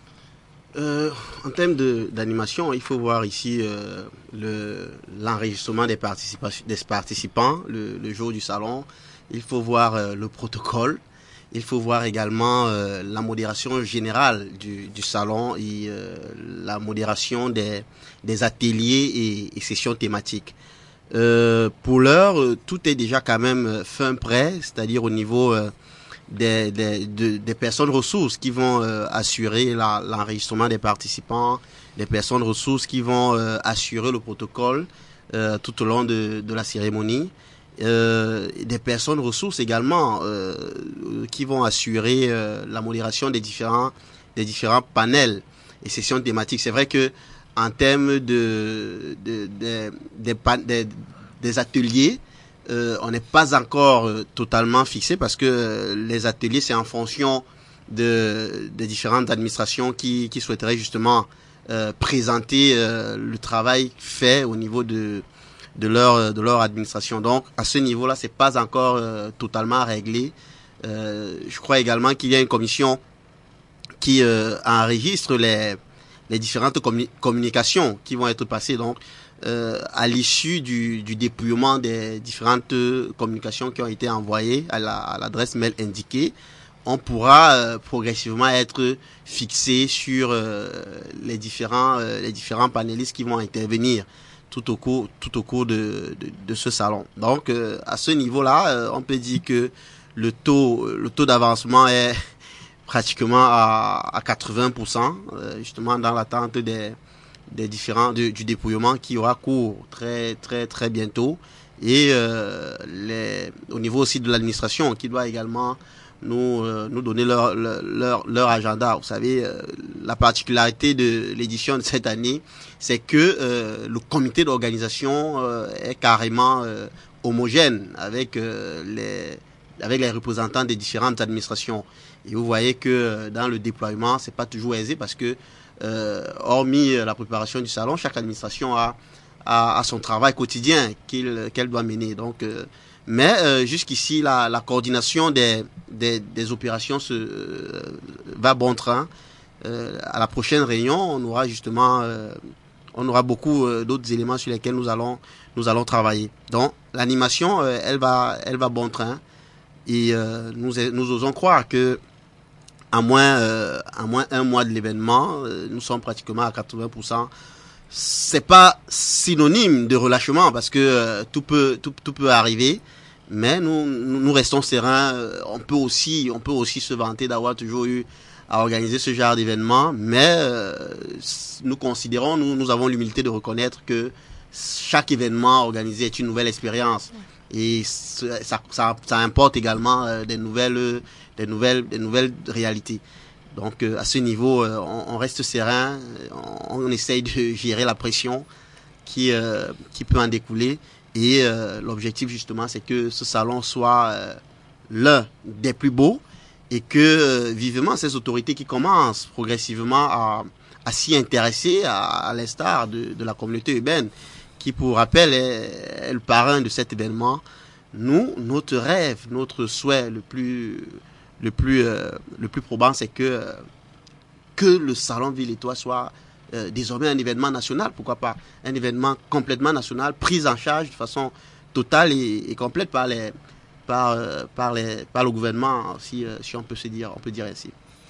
Euh, en termes de, d'animation, il faut voir ici euh, le, l'enregistrement des, participa- des participants le, le jour du salon. Il faut voir euh, le protocole. Il faut voir également euh, la modération générale du, du salon et euh, la modération des, des ateliers et, et sessions thématiques. Euh, pour l'heure, tout est déjà quand même fin prêt, c'est-à-dire au niveau euh, des, des, de, des personnes ressources qui vont euh, assurer la, l'enregistrement des participants, des personnes ressources qui vont euh, assurer le protocole euh, tout au long de, de la cérémonie. Euh, des personnes ressources également euh, qui vont assurer euh, la modération des différents des différents panels et sessions thématiques. C'est vrai que en termes de, de, de, de, de des ateliers, euh, on n'est pas encore euh, totalement fixé parce que euh, les ateliers c'est en fonction de des différentes administrations qui qui souhaiteraient justement euh, présenter euh, le travail fait au niveau de de leur de leur administration. Donc à ce niveau-là, c'est pas encore euh, totalement réglé. Euh, je crois également qu'il y a une commission qui euh, enregistre les les différentes communi- communications qui vont être passées. Donc euh, à l'issue du du dépouillement des différentes communications qui ont été envoyées à la à l'adresse mail indiquée, on pourra euh, progressivement être fixé sur euh, les différents euh, les différents panélistes qui vont intervenir tout au cours tout au cours de de, de ce salon. Donc euh, à ce niveau-là, euh, on peut dire que le taux le taux d'avancement est pratiquement à à quatre-vingts pour cent euh, justement dans l'attente des des différents de, du dépouillement qui aura cours très très très bientôt et euh, les au niveau aussi de l'administration qui doit également nous euh, nous donner leur leur leur agenda. Vous savez, euh, la particularité de l'édition de cette année, c'est que euh, le comité d'organisation euh, est carrément euh, homogène avec euh, les avec les représentants des différentes administrations. Et vous voyez que euh, dans le déploiement, c'est pas toujours aisé parce que euh, hormis la préparation du salon, chaque administration a à, à son travail quotidien qu'il, qu'elle doit mener. Donc, euh, mais euh, jusqu'ici, la, la coordination des, des, des opérations se, euh, va bon train. Euh, à la prochaine réunion, on aura justement, euh, on aura beaucoup euh, d'autres éléments sur lesquels nous allons, nous allons travailler. Donc, l'animation, euh, elle va, elle va bon train. Et euh, nous, nous osons croire que à moins, euh, à moins un mois de l'événement, euh, nous sommes pratiquement à quatre-vingts pour cent. C'est pas synonyme de relâchement parce que euh, tout peut, tout, tout peut arriver. Mais nous, nous, nous restons sereins. On peut aussi, on peut aussi se vanter d'avoir toujours eu à organiser ce genre d'événement. Mais euh, nous considérons, nous, nous avons l'humilité de reconnaître que chaque événement organisé est une nouvelle expérience. Et ça, ça, ça importe également euh, des nouvelles, des nouvelles, des nouvelles réalités. Donc euh, à ce niveau, euh, on, on reste serein, on, on essaye de gérer la pression qui, euh, qui peut en découler. Et euh, l'objectif justement, c'est que ce salon soit euh, l'un des plus beaux et que euh, vivement ces autorités qui commencent progressivement à, à s'y intéresser, à, à l'instar de, de la communauté urbaine, qui pour rappel est, est le parrain de cet événement. Nous, notre rêve, notre souhait le plus, le plus, euh, le plus probant, c'est que euh, que le salon Ville et Toit soit euh, désormais un événement national. Pourquoi pas un événement complètement national, pris en charge de façon totale et, et complète par les, par, euh, par les, par le gouvernement, si, euh, si on peut se dire, on peut dire ainsi.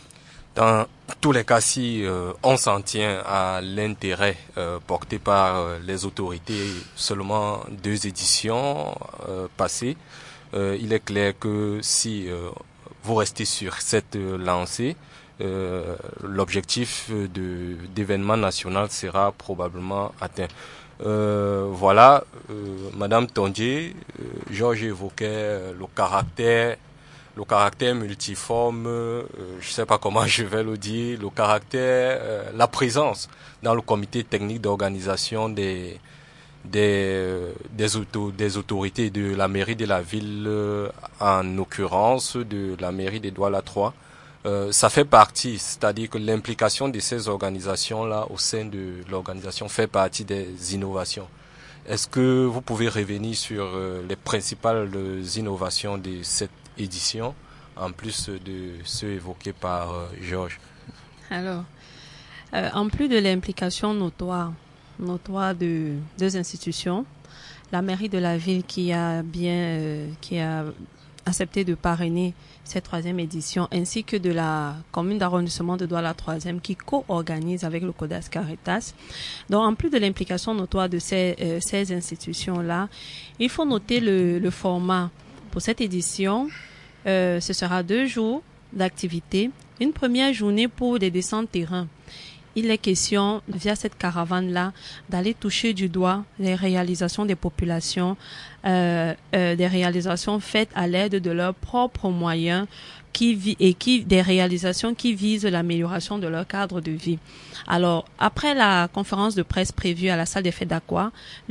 Dans tous les cas, si euh, on s'en tient à l'intérêt euh, porté par euh, les autorités, seulement deux éditions euh, passées, euh, il est clair que si euh, vous restez sur cette euh, lancée, euh, l'objectif de d'événement national sera probablement atteint. Euh, voilà, euh, Madame Tondier, euh, Georges évoquait euh, le caractère le caractère multiforme, euh, je sais pas comment je vais le dire, le caractère, euh, la présence dans le comité technique d'organisation des des des, auto, des autorités de la mairie de la ville, euh, en l'occurrence de la mairie des Douala-trois. Euh, ça fait partie, c'est-à-dire que l'implication de ces organisations-là au sein de l'organisation fait partie des innovations. Est-ce que vous pouvez revenir sur euh, les principales innovations de cette édition, en plus de ceux évoqués par euh, Georges? Alors, euh, en plus de l'implication notoire, notoire de deux institutions, la mairie de la ville qui a bien, euh, qui a accepté de parrainer cette troisième édition, ainsi que de la commune d'arrondissement de Douala troisième qui co-organise avec le CODAS Caritas. Donc, en plus de l'implication notoire de ces, euh, ces institutions-là, il faut noter le, le format. Pour cette édition, euh, ce sera deux jours d'activité. Une première journée pour des descentes terrain. Il est question, via cette caravane-là, d'aller toucher du doigt les réalisations des populations, euh, euh, des réalisations faites à l'aide de leurs propres moyens qui vi- et qui des réalisations qui visent l'amélioration de leur cadre de vie. Alors, après la conférence de presse prévue à la salle des fêtes d'Aqua,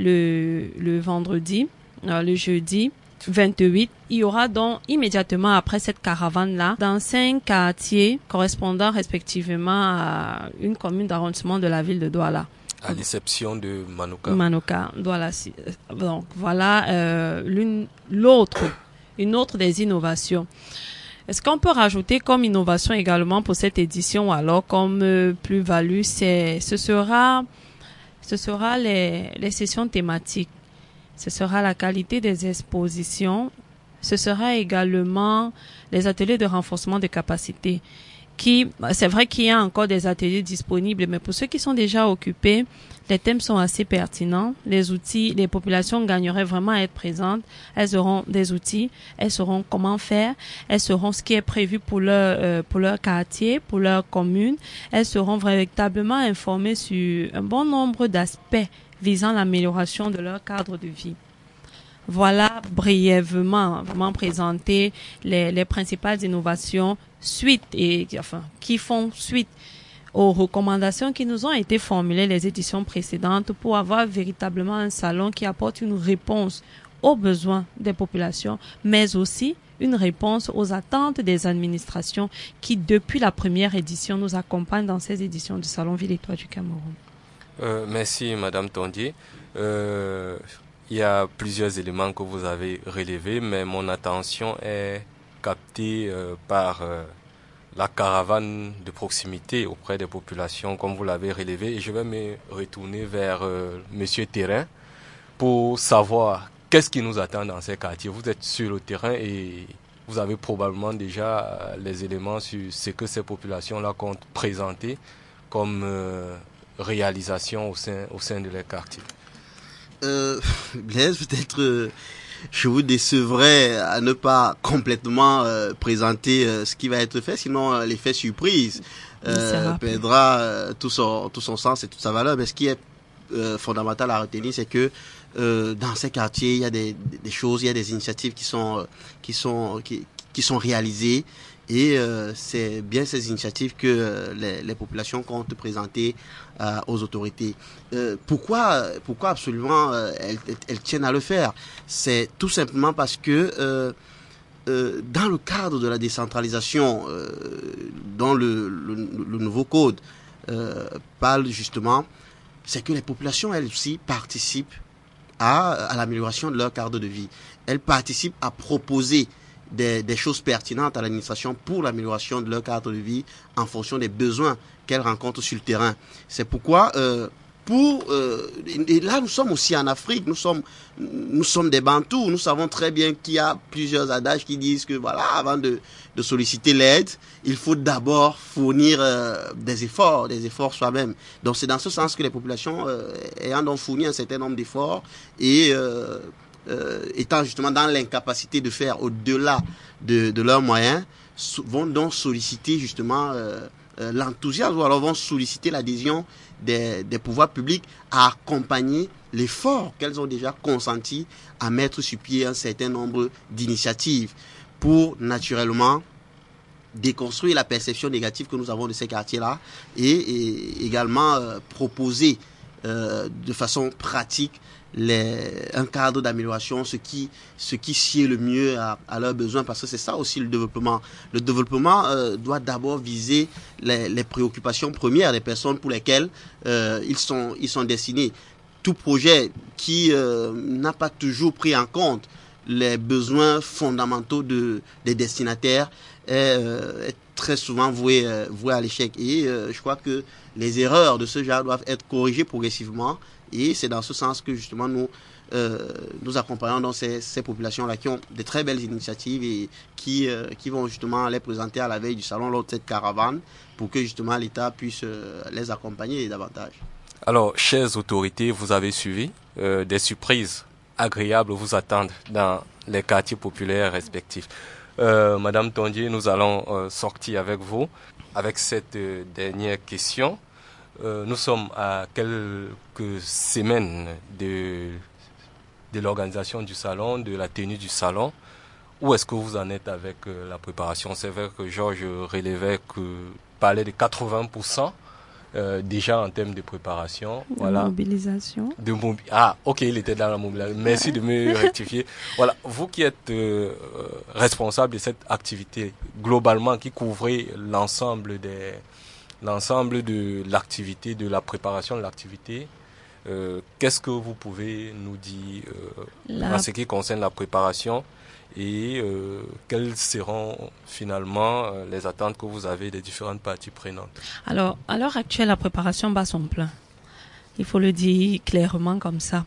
le, le vendredi, euh, le jeudi, vingt-huit, il y aura donc immédiatement après cette caravane-là, dans cinq quartiers correspondant respectivement à une commune d'arrondissement de la ville de Douala. À l'exception de Manoka. Manoka, Douala. Donc voilà euh, l'une, l'autre, une autre des innovations. Est-ce qu'on peut rajouter comme innovation également pour cette édition, alors comme euh, plus-value, c'est, ce sera, ce sera les, les sessions thématiques. Ce sera la qualité des expositions. Ce sera également les ateliers de renforcement des capacités. Qui, c'est vrai qu'il y a encore des ateliers disponibles, mais pour ceux qui sont déjà occupés, les thèmes sont assez pertinents. Les outils, les populations gagneraient vraiment à être présentes. Elles auront des outils, elles sauront comment faire, elles sauront ce qui est prévu pour leur, euh, pour leur quartier, pour leur commune. Elles seront véritablement informées sur un bon nombre d'aspects visant l'amélioration de leur cadre de vie. Voilà brièvement vraiment présenter les, les principales innovations suite et enfin qui font suite aux recommandations qui nous ont été formulées les éditions précédentes pour avoir véritablement un salon qui apporte une réponse aux besoins des populations, mais aussi une réponse aux attentes des administrations qui, depuis la première édition, nous accompagnent dans ces éditions du Salon Ville et Toit du Cameroun. Euh, merci, Madame Tondier. Euh, il y a plusieurs éléments que vous avez relevés, mais mon attention est captée euh, par euh, la caravane de proximité auprès des populations, comme vous l'avez relevé, et je vais me retourner vers euh, Monsieur Terrain pour savoir qu'est-ce qui nous attend dans ces quartiers. Vous êtes sur le terrain et vous avez probablement déjà les éléments sur ce que ces populations-là comptent présenter comme euh, réalisation au sein, au sein de leurs quartiers. Euh, Blaise, peut-être euh, je vous décevrai à ne pas complètement euh, présenter euh, ce qui va être fait, sinon euh, l'effet surprise euh, perdra euh, tout son tout son sens et toute sa valeur. Mais ce qui est euh, fondamental à retenir, c'est que euh, dans ces quartiers, il y a des, des choses, il y a des initiatives qui sont qui sont qui, qui sont réalisées. Et euh, c'est bien ces initiatives que euh, les, les populations comptent présenter euh, aux autorités. Euh, pourquoi, pourquoi absolument euh, elles, elles tiennent à le faire? C'est tout simplement parce que euh, euh, dans le cadre de la décentralisation, euh, dont le, le, le nouveau code euh, parle justement, c'est que les populations elles aussi participent à, à l'amélioration de leur cadre de vie. Elles participent à proposer Des, des choses pertinentes à l'administration pour l'amélioration de leur cadre de vie en fonction des besoins qu'elles rencontrent sur le terrain. C'est pourquoi, euh, pour euh, et là nous sommes aussi en Afrique, nous sommes nous sommes des Bantous, nous savons très bien qu'il y a plusieurs adages qui disent que voilà, avant de, de solliciter l'aide, il faut d'abord fournir euh, des efforts, des efforts soi-même. Donc c'est dans ce sens que les populations euh, ayant donc fourni un certain nombre d'efforts et euh, Euh, étant justement dans l'incapacité de faire au-delà de, de leurs moyens, so, vont donc solliciter justement euh, euh, l'enthousiasme ou alors vont solliciter l'adhésion des, des pouvoirs publics à accompagner l'effort qu'elles ont déjà consenti à mettre sur pied un certain nombre d'initiatives pour naturellement déconstruire la perception négative que nous avons de ces quartiers-là et, et également euh, proposer euh, de façon pratique Les, un cadre d'amélioration, ce qui, ce qui sied le mieux à, à leurs besoins, parce que c'est ça aussi le développement. Le développement euh, doit d'abord viser les, les préoccupations premières des personnes pour lesquelles euh, ils sont, ils sont destinés. Tout projet qui euh, n'a pas toujours pris en compte les besoins fondamentaux de, des destinataires est, euh, est très souvent voué, euh, voué à l'échec. Et euh, je crois que les erreurs de ce genre doivent être corrigées progressivement. Et c'est dans ce sens que justement nous euh, nous accompagnons dans ces, ces populations-là qui ont de très belles initiatives et qui euh, qui vont justement les présenter à la veille du salon lors de cette caravane pour que justement l'État puisse euh, les accompagner davantage. Alors, chères autorités, vous avez suivi, euh, des surprises agréables vous attendent dans les quartiers populaires respectifs. Euh, Madame Tondier, nous allons euh, sortir avec vous avec cette euh, dernière question. Euh, nous sommes à quelques semaines de, de l'organisation du salon, de la tenue du salon. Où est-ce que vous en êtes avec euh, la préparation? C'est vrai que Georges relevait que parlait de quatre-vingts pour cent euh, déjà en termes de préparation. De voilà. mobilisation. De mobi- ah, ok, il était dans la mobilisation. Merci de me rectifier. Voilà, vous qui êtes euh, responsable de cette activité globalement qui couvrait l'ensemble des l'ensemble de l'activité, de la préparation de l'activité, euh, qu'est-ce que vous pouvez nous dire euh, la... en ce qui concerne la préparation et euh, quelles seront finalement euh, les attentes que vous avez des différentes parties prenantes? Alors, à l'heure actuelle, la préparation bat son plein. Il faut le dire clairement comme ça.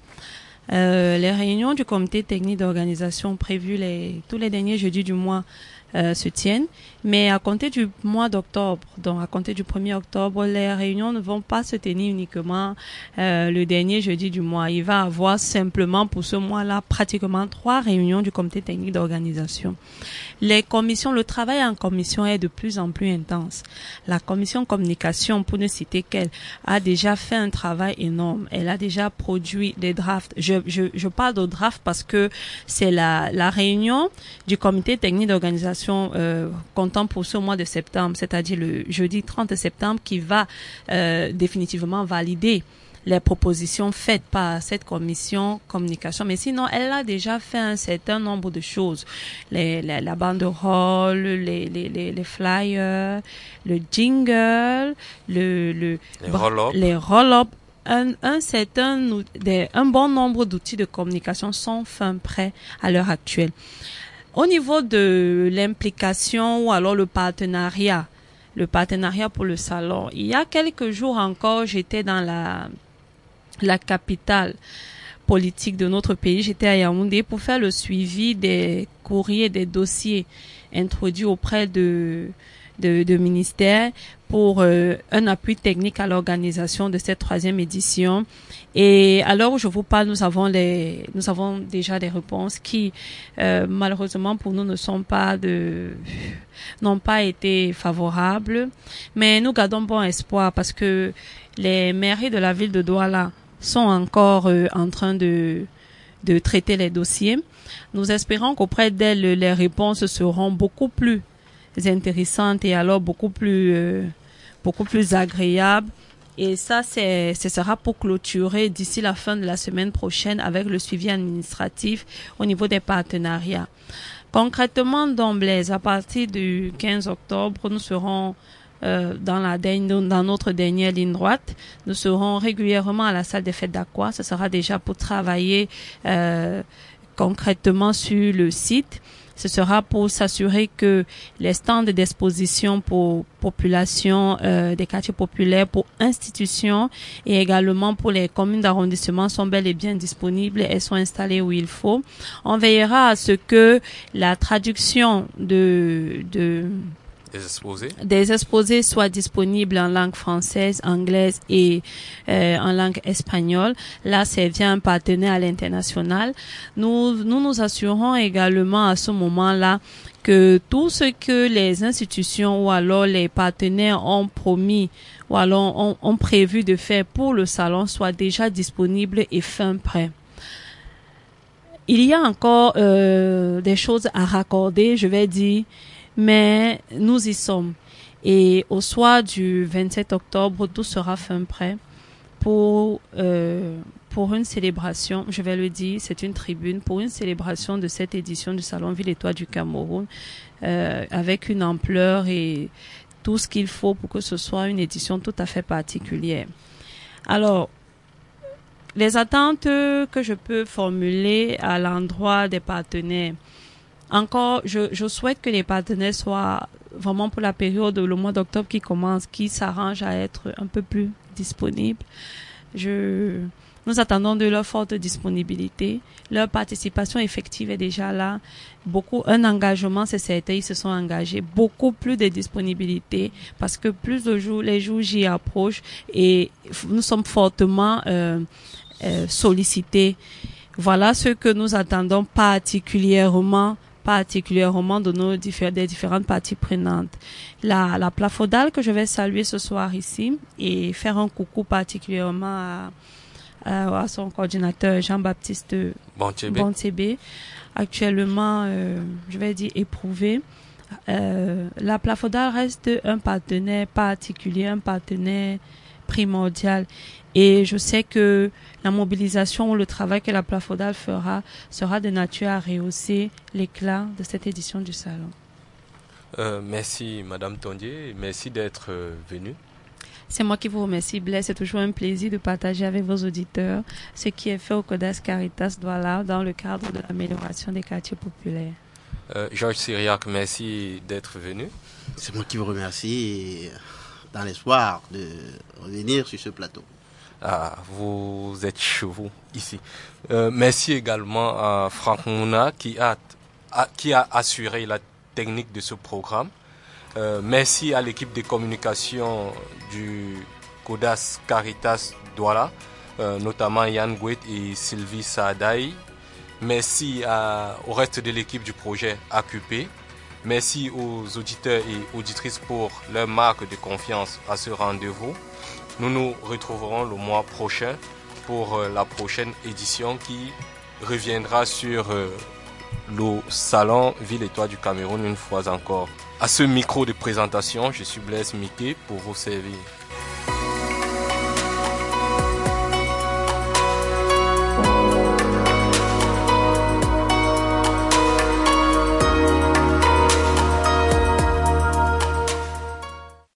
Euh, les réunions du comité technique d'organisation prévues les, tous les derniers jeudis du mois Euh, se tiennent, mais à compter du mois d'octobre, donc à compter du premier octobre, les réunions ne vont pas se tenir uniquement euh, le dernier jeudi du mois. Il va y avoir simplement pour ce mois-là pratiquement trois réunions du comité technique d'organisation. Les commissions, le travail en commission est de plus en plus intense. La commission communication, pour ne citer qu'elle, a déjà fait un travail énorme. Elle a déjà produit des drafts. Je, je, je parle de drafts parce que c'est la, la réunion du comité technique d'organisation Euh, comptant pour ce mois de septembre, c'est-à-dire le jeudi trente septembre, qui va euh, définitivement valider les propositions faites par cette commission communication. Mais sinon, elle a déjà fait un certain nombre de choses. Les, les, la banderole, les, les, les, les flyers, le jingle, le, le, les roll-up. Les roll-up. un, un certain, des, un bon nombre d'outils de communication sont fin prêts à l'heure actuelle. Au niveau de l'implication ou alors le partenariat, le partenariat pour le salon, il y a quelques jours encore, j'étais dans la, la capitale politique de notre pays, j'étais à Yaoundé pour faire le suivi des courriers, des dossiers introduits auprès de, de, de ministères pour euh, un appui technique à l'organisation de cette troisième édition. Et à l'heure où je vous parle, nous avons les, nous avons déjà des réponses qui, euh, malheureusement pour nous, ne sont pas de, n'ont pas été favorables. Mais nous gardons bon espoir parce que les mairies de la ville de Douala sont encore euh, en train de, de traiter les dossiers. Nous espérons qu'auprès d'elles, les réponses seront beaucoup plus intéressantes et alors beaucoup plus, euh, beaucoup plus agréables. Et ça, c'est, ce sera pour clôturer d'ici la fin de la semaine prochaine avec le suivi administratif au niveau des partenariats. Concrètement, donc, Blaise, à partir du quinze octobre, nous serons euh, dans la dans notre dernière ligne droite. Nous serons régulièrement à la salle des fêtes d'Aqua. Ce sera déjà pour travailler euh, concrètement sur le site. Ce sera pour s'assurer que les stands d'exposition pour population euh, des quartiers populaires, pour institutions et également pour les communes d'arrondissement sont bel et bien disponibles et sont installés où il faut. On veillera à ce que la traduction de de Des exposés. Des exposés soient disponibles en langue française, anglaise et euh, en langue espagnole. Là, c'est via un partenaire à l'international. Nous, nous nous assurons également à ce moment-là que tout ce que les institutions ou alors les partenaires ont promis ou alors ont, ont prévu de faire pour le salon soit déjà disponible et fin prêt. Il y a encore euh, des choses à raccorder, je vais dire, mais nous y sommes. Et au soir du vingt-sept octobre, tout sera fin prêt pour euh, pour une célébration. Je vais le dire, c'est une tribune pour une célébration de cette édition du Salon Ville et Toit du Cameroun, euh, avec une ampleur et tout ce qu'il faut pour que ce soit une édition tout à fait particulière. Alors, les attentes que je peux formuler à l'endroit des partenaires. Encore, je, je souhaite que les partenaires soient vraiment pour la période, le mois d'octobre qui commence, qui s'arrangent à être un peu plus disponibles. Je, nous attendons de leur forte disponibilité. Leur participation effective est déjà là. Beaucoup, un engagement, c'est certain, ils se sont engagés. Beaucoup plus de disponibilité parce que plus de jours, les jours J approchent et nous sommes fortement euh, euh, sollicités. Voilà ce que nous attendons particulièrement particulièrement de nos diffé- des différentes parties prenantes. La, la Plafodal que je vais saluer ce soir ici et faire un coucou particulièrement à, à, à son coordinateur Jean-Baptiste Bontébé, actuellement, euh, je vais dire éprouvé. Euh, la Plafodal reste un partenaire particulier, un partenaire primordial. Et je sais que la mobilisation ou le travail que la Plafodal fera sera de nature à rehausser l'éclat de cette édition du salon. Euh, merci Madame Tondier, merci d'être euh, venue. C'est moi qui vous remercie, Blaise. C'est toujours un plaisir de partager avec vos auditeurs ce qui est fait au Codas Caritas Douala dans le cadre de l'amélioration des quartiers populaires. Euh, Georges Syriac, merci d'être venu. C'est moi qui vous remercie et dans l'espoir de revenir sur ce plateau. Ah, vous êtes chez vous ici. Euh, merci également à Franck Mouna qui a, a, qui a assuré la technique de ce programme. Euh, merci à l'équipe de communication du Codas Caritas Douala, euh, notamment Yann Gouet et Sylvie Saadaï. Merci à, au reste de l'équipe du projet A Q P. Merci aux auditeurs et auditrices pour leur marque de confiance à ce rendez-vous. Nous nous retrouverons le mois prochain pour euh, la prochaine édition qui reviendra sur euh, le salon Ville et Toit du Cameroun une fois encore. À ce micro de présentation, je suis Blaise Miké pour vous servir.